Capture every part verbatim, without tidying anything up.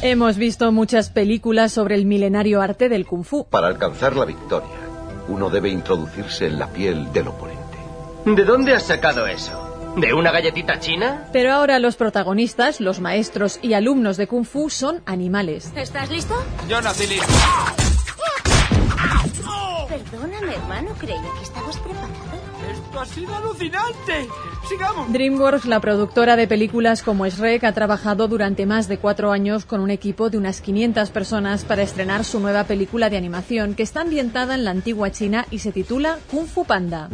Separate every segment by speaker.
Speaker 1: Hemos visto muchas películas sobre el milenario arte del Kung Fu.
Speaker 2: Para alcanzar la victoria, uno debe introducirse en la piel del oponente.
Speaker 3: ¿De dónde has sacado eso? ¿De una galletita china?
Speaker 1: Pero ahora los protagonistas, los maestros y alumnos de Kung Fu son animales.
Speaker 4: ¿Estás listo?
Speaker 3: Yo nací listo.
Speaker 4: Perdóname, hermano, creía que estabas preparado.
Speaker 3: ¡Esto ha sido alucinante! ¡Sigamos!
Speaker 1: DreamWorks, la productora de películas como Shrek, ha trabajado durante más de cuatro años con un equipo de unas quinientas personas para estrenar su nueva película de animación, que está ambientada en la antigua China y se titula Kung Fu Panda.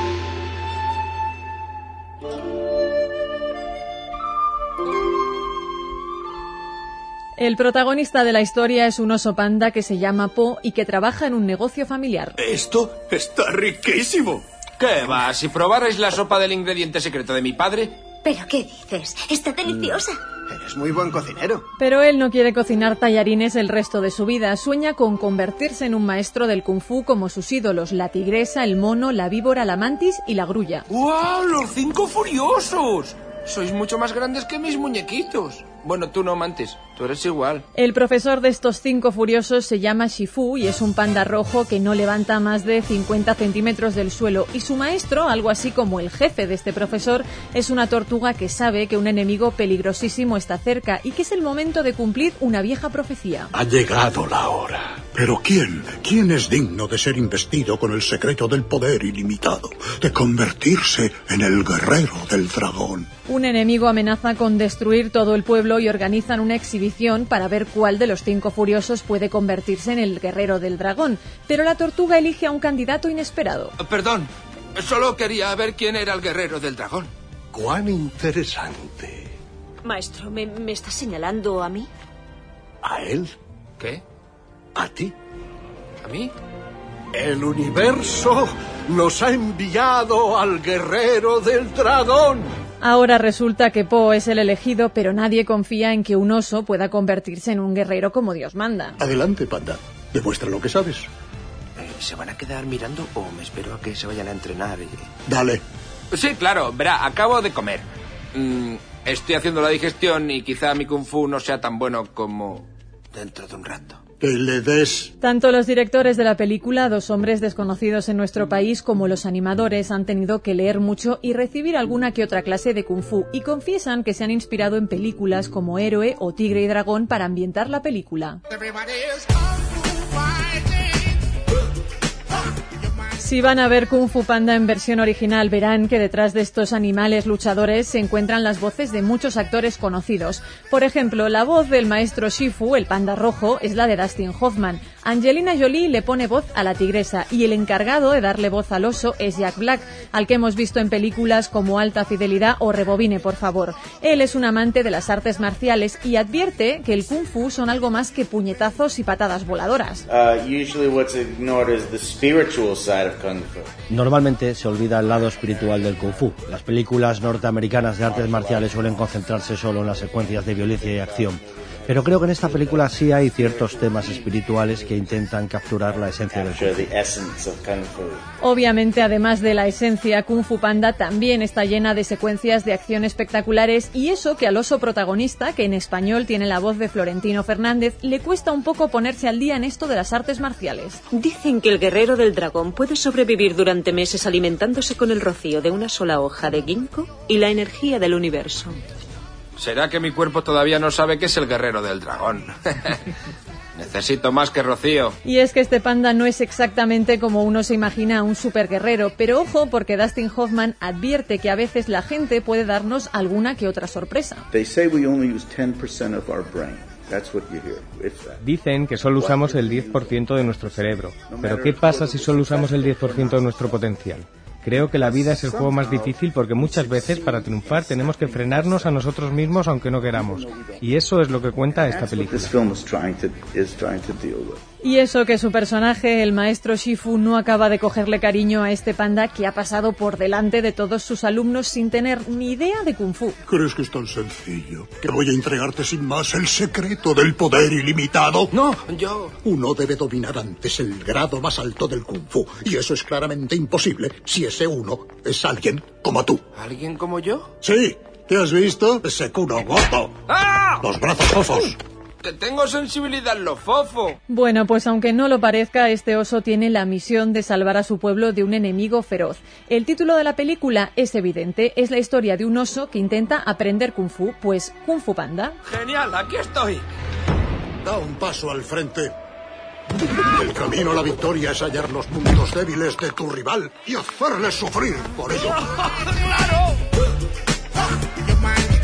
Speaker 1: El protagonista de la historia es un oso panda que se llama Po y que trabaja en un negocio familiar.
Speaker 5: Esto está riquísimo.
Speaker 3: ¿Qué va? Si probarais la sopa del ingrediente secreto de mi padre...
Speaker 4: ¿Pero qué dices? Está deliciosa.
Speaker 5: Eres muy buen cocinero.
Speaker 1: Pero él no quiere cocinar tallarines el resto de su vida. Sueña con convertirse en un maestro del Kung Fu como sus ídolos, la tigresa, el mono, la víbora, la mantis y la grulla.
Speaker 3: ¡Guau! ¡Los cinco furiosos! Sois mucho más grandes que mis muñequitos. Bueno, tú no, Mantis. Tú eres igual.
Speaker 1: El profesor de estos cinco furiosos se llama Shifu y es un panda rojo que no levanta más de cincuenta centímetros del suelo. Y su maestro, algo así como el jefe de este profesor, es una tortuga que sabe que un enemigo peligrosísimo está cerca y que es el momento de cumplir una vieja profecía.
Speaker 6: Ha llegado la hora. ¿Pero quién? ¿Quién es digno de ser investido con el secreto del poder ilimitado? De convertirse en el guerrero del dragón.
Speaker 1: Un enemigo amenaza con destruir todo el pueblo y organizan una exhibición para ver cuál de los cinco furiosos puede convertirse en el guerrero del dragón. Pero la tortuga elige a un candidato inesperado.
Speaker 3: Perdón, solo quería ver quién era el guerrero del dragón.
Speaker 6: ¡Cuán interesante!
Speaker 4: Maestro, ¿me, me estás señalando a mí?
Speaker 6: ¿A él?
Speaker 3: ¿Qué?
Speaker 6: ¿A ti?
Speaker 3: ¿A mí?
Speaker 6: El universo nos ha enviado al guerrero del dragón.
Speaker 1: Ahora resulta que Po es el elegido, pero nadie confía en que un oso pueda convertirse en un guerrero como Dios manda.
Speaker 6: Adelante, panda. Demuestra lo que sabes.
Speaker 3: Eh, ¿Se van a quedar mirando o me espero a que se vayan a entrenar? Y...
Speaker 6: Dale.
Speaker 3: Sí, claro. Verá, acabo de comer. Mm, estoy haciendo la digestión y quizá mi Kung Fu no sea tan bueno como dentro de un rato.
Speaker 6: Que le des.
Speaker 1: Tanto los directores de la película, dos hombres desconocidos en nuestro país, como los animadores han tenido que leer mucho y recibir alguna que otra clase de Kung Fu, y confiesan que se han inspirado en películas como Héroe o Tigre y Dragón para ambientar la película. Si van a ver Kung Fu Panda en versión original, verán que detrás de estos animales luchadores se encuentran las voces de muchos actores conocidos. Por ejemplo, la voz del maestro Shifu, el panda rojo, es la de Dustin Hoffman. Angelina Jolie le pone voz a la tigresa y el encargado de darle voz al oso es Jack Black, al que hemos visto en películas como Alta Fidelidad o Rebobine, por favor. Él es un amante de las artes marciales y advierte que el Kung Fu son algo más que puñetazos y patadas voladoras.
Speaker 7: Uh, usually what's ignored is the spiritual side of Kung Fu.
Speaker 8: Normalmente se olvida el lado espiritual del Kung Fu. Las películas norteamericanas de artes marciales suelen concentrarse solo en las secuencias de violencia y acción. Pero creo que en esta película sí hay ciertos temas espirituales que intentan capturar la esencia del Kung Fu.
Speaker 1: Obviamente, además de la esencia, Kung Fu Panda también está llena de secuencias de acción espectaculares, y eso que al oso protagonista, que en español tiene la voz de Florentino Fernández, le cuesta un poco ponerse al día en esto de las artes marciales.
Speaker 9: Dicen que el guerrero del dragón puede sobrevivir durante meses alimentándose con el rocío de una sola hoja de ginkgo y la energía del universo.
Speaker 3: ¿Será que mi cuerpo todavía no sabe qué es el guerrero del dragón? Necesito más que rocío.
Speaker 1: Y es que este panda no es exactamente como uno se imagina a un superguerrero, pero ojo, porque Dustin Hoffman advierte que a veces la gente puede darnos alguna que otra sorpresa.
Speaker 10: Dicen que solo usamos el diez por ciento de nuestro cerebro. Pero ¿qué pasa si solo usamos el diez por ciento de nuestro potencial? Creo que la vida es el juego más difícil porque muchas veces para triunfar tenemos que frenarnos a nosotros mismos aunque no queramos. Y eso es lo que cuenta esta película.
Speaker 1: Y eso que su personaje, el maestro Shifu, no acaba de cogerle cariño a este panda que ha pasado por delante de todos sus alumnos sin tener ni idea de Kung Fu.
Speaker 6: ¿Crees que es tan sencillo que voy a entregarte sin más el secreto del poder ilimitado?
Speaker 3: No, yo...
Speaker 6: Uno debe dominar antes el grado más alto del Kung Fu, y eso es claramente imposible si ese uno es alguien como tú.
Speaker 3: ¿Alguien como yo?
Speaker 6: Sí, ¿te has visto? Ese culo gordo.
Speaker 3: ¡Ah!
Speaker 6: Los brazos fofos.
Speaker 3: que tengo sensibilidad en lo fofo.
Speaker 1: Bueno, pues aunque no lo parezca, este oso tiene la misión de salvar a su pueblo de un enemigo feroz. El título de la película es evidente, es la historia de un oso que intenta aprender Kung Fu, pues Kung Fu Panda.
Speaker 3: Genial, aquí estoy.
Speaker 6: Da un paso al frente. El camino a la victoria es hallar los puntos débiles de tu rival y hacerles sufrir por ello.
Speaker 3: ¡Claro!